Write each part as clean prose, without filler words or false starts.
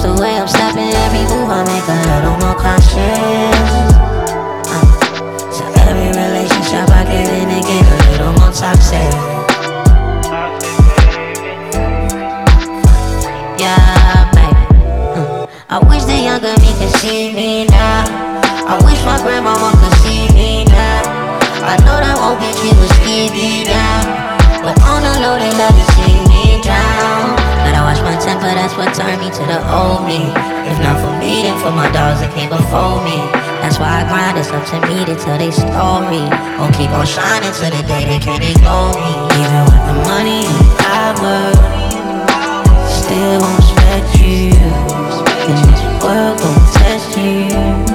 the way I'm stepping, every move I make a little more cautious. So every relationship I get in, it get a little more toxic. Yeah, baby. I wish the younger me could see me now. I wish my grandmama could see me now. I know that won't get you a skinny down, but on the low they love to see me drown. But I watch my temper, that's what turned me to the old me. If not for me, then for my dogs that came before me. That's why I grind, it's up to me to tell they story. Won't keep on shining till the day they can't ignore me. Even with the money and the power, still won't respect you. And this world gon' test you.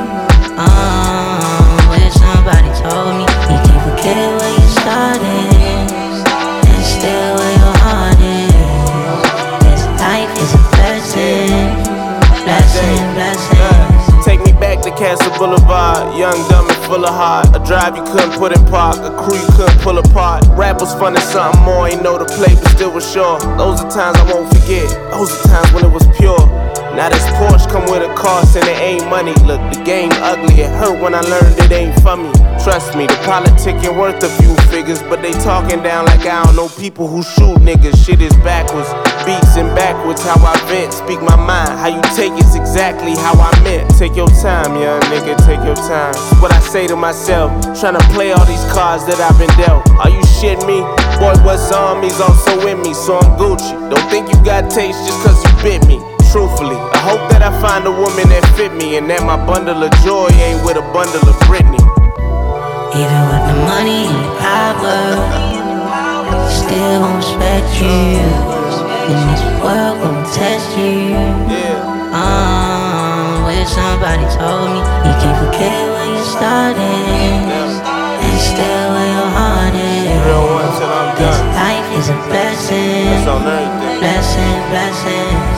When somebody told me you can't forget where you started, and still where your heart is. This life is a blessing, blessing, blessing. Take me back to Castle Boulevard, young, dumb, and full of heart. A drive you couldn't put in park, a crew you couldn't pull apart. Rap was fun and something more, ain't know the play, but still was sure. Those are times I won't forget, those are times when it was pure. Now this Porsche come with a cost and it ain't money. Look, the game ugly, it hurt when I learned it ain't for me. Trust me, the politicking worth a few figures, but they talking down like I don't know people who shoot niggas. Shit is backwards, beats and backwards. How I vent, speak my mind. How you take it's exactly how I meant. Take your time, young nigga, take your time. It's what I say to myself, tryna play all these cards that I've been dealt. Are you shitting me? Boy, what's on me's also in me, so I'm Gucci. Don't think you got taste just cause you bit me. Truthfully, I hope that I find a woman that fit me, and that my bundle of joy ain't with a bundle of Britney. Even with the money and the power, still won't respect you. And this world gon' test you. Wish somebody told me you can't forget where you started, and still where your heart is. Real one till I'm done. This life is a blessing, That's on everything. blessing, blessing.